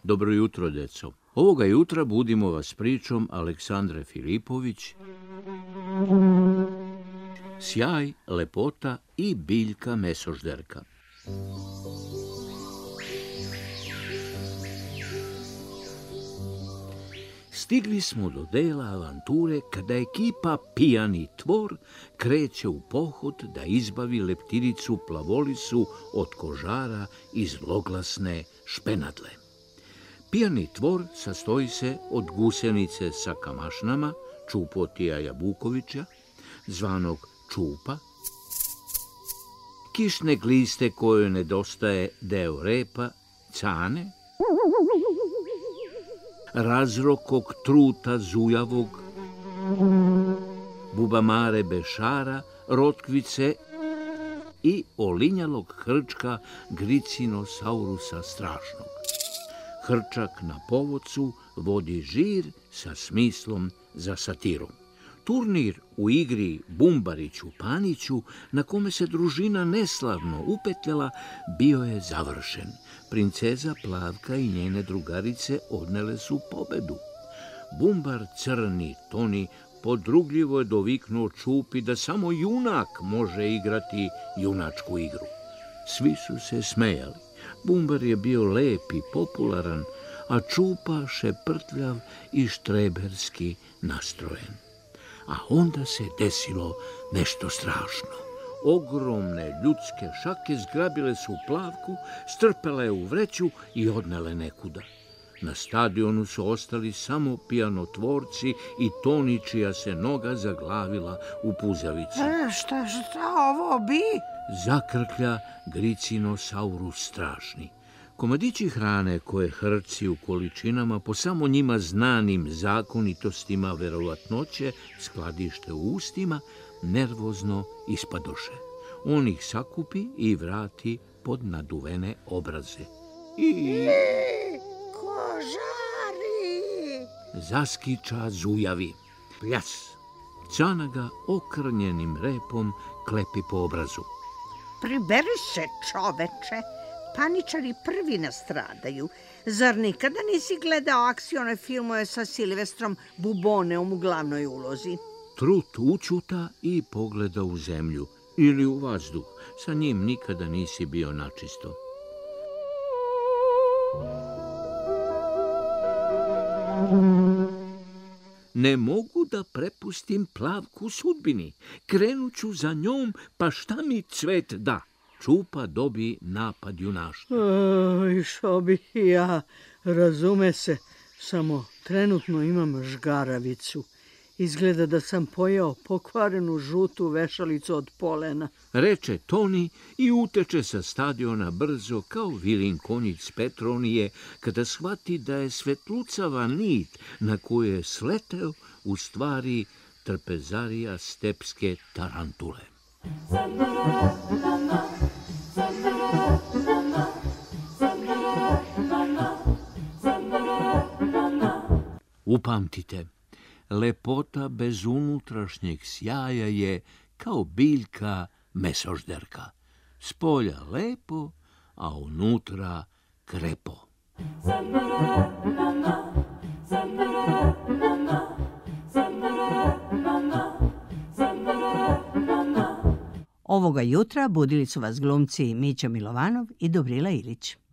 Dobro jutro, deco. Ovoga jutra budimo vas pričom Aleksandre Filipović, Sjaj, lepota i biljka mesožderka. Stigli smo do dela avanture kada ekipa Pijani tvor kreće u pohod da izbavi leptiricu Plavolisu od kožara i zloglasne špenadle. Pijani tvor sastoji se od gusenice sa kamašnama, Čupotija Jabukovića, zvanog Čupa, kišne gliste kojoj nedostaje deo repa, Cane, razrokog truta zujavog, bubamare bešara, rotkvice i olinjalog hrčka Gricinosaurusa strašnog. Hrčak na povodcu vodi žir sa smislom za satirom. Turnir u igri Bumbariću Paniću, na kome se družina neslavno upetljala, bio je završen. Princeza Plavka i njene drugarice odnele su pobedu. Bumbar Crni Toni podrugljivo je doviknuo Čupi da samo junak može igrati junačku igru. Svi su se smejali. Bumbar je bio lep i popularan, a Čupa šeprtljav i štreberski nastrojen. A onda se desilo nešto strašno. Ogromne ljudske šake zgrabile su Plavku, strpele je u vreću i odnele nekuda. Na stadionu su ostali samo pijanotvorci i Toni čija se noga zaglavila u puzavici. Šta ovo bi? Zakrklja Gricinosaurus strašni. Komadići hrane koje hrci u količinama po samo njima znanim zakonitostima verovatnoće skladište u ustima, nervozno ispadoše. On ih sakupi i vrati pod naduvene obraze. Kožari! Zaskiča zujavi. Pljas! Cana ga okrnjenim repom klepi po obrazu. Priberi se, čoveče! Paničari prvi nastradaju. Zar nikada nisi gledao akcione filmove sa Silvestrom Buboneom u glavnoj ulozi? Trut učuta i pogleda u zemlju ili u vazduh. Sa njim nikada nisi bio načisto. Ne mogu da prepustim Plavku sudbini. Krenuću za njom, pa šta mi cvet da? Čupa dobi napad junaštva. Išao bih i ja, razume se, samo trenutno imam žgaravicu. Izgleda da sam pojeo pokvarenu žutu vešalicu od polena. Reče Toni i uteče sa stadiona brzo kao vilin konjić Petronije, kada shvati da je svetlucava nit na koju je sleteo u stvari trpezarija stepske tarantule. Upamtite, lepota bez unutrašnjeg sjaja je kao biljka mesožderka. Spolja lepo, a unutra krepo. Ovoga jutra budili su vas glumci Mića Milovanov i Dobrila Ilić.